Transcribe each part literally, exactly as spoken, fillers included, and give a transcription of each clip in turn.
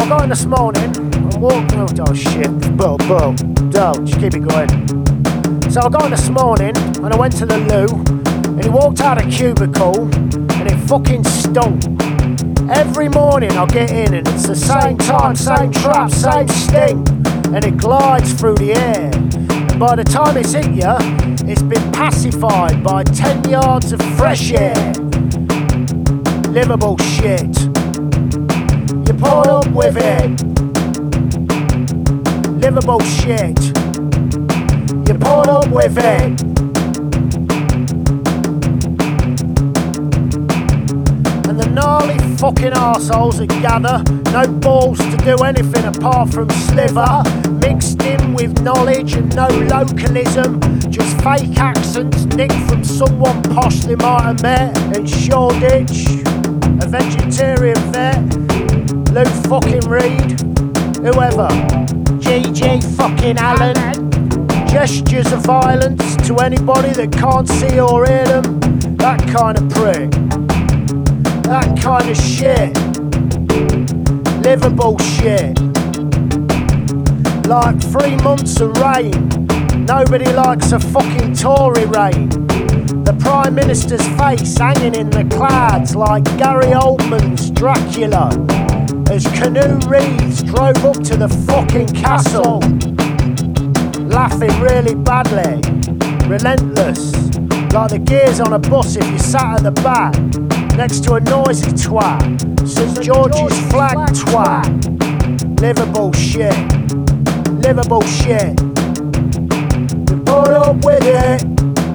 I got in this morning and walked. Oh, oh shit, bull, bull, don't, just keep it going. So I got in this morning and I went to the loo and he walked out of cubicle and it fucking stunk. Every morning I get in and it's the same time, same trap, same sting, and it glides through the air. And by the time it's hit you, it's been pacified by ten yards of fresh air. Livable shit. You put up with it. Livable shit. You put up with it. And the gnarly fucking arseholes that gather, no balls to do anything apart from sliver, mixed in with knowledge and no localism, just fake accents nicked from someone posh they might have met in Shoreditch, a vegetarian vet, Luke fucking Reed, whoever, G G fucking Allen, gestures of violence to anybody that can't see or hear them, that kind of prick. That kind of shit. Livable shit. Like three months of rain. Nobody likes a fucking Tory rain. The Prime Minister's face hanging in the clouds like Gary Oldman's Dracula as Canoe Reeves drove up to the fucking castle. Laughing really badly. Relentless. Like the gears on a bus if you sat at the back next to a noisy twat, St George's flag twat. Livable shit. Livable shit. You put up with it.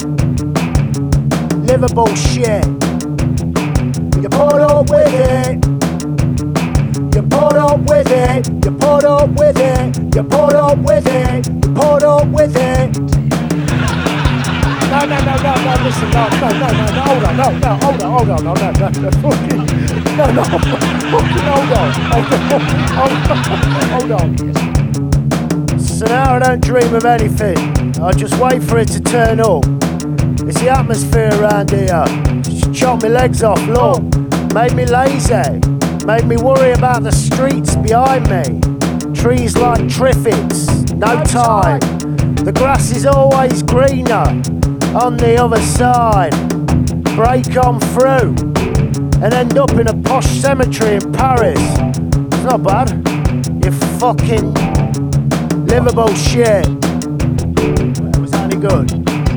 Livable shit. You put up with it. You put up with it. You put up with it. You put up with it. You put up with it. No, no, no, no, no, listen, no, no, no, no, no, hold on, no, no, hold on, hold on, no, no, no, no, fucking, no, no, fucking, hold on, hold on, hold on. So now I don't dream of anything, I just wait for it to turn up. It's the atmosphere around here, just chop my legs off, look, made me lazy, made me worry about the streets behind me, trees like triffids, no time, the grass is always greener. On the other side, break on through and end up in a posh cemetery in Paris. It's not bad. You fucking livable shit. Was that any good?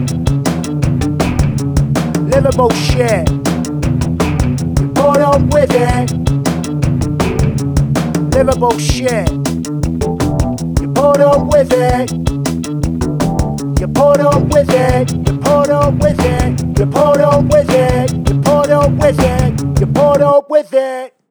Livable shit. You put up with it. Livable shit. You put up with it. You put up with it, you put up with it, you put up with it, you put up with it, you put up with it.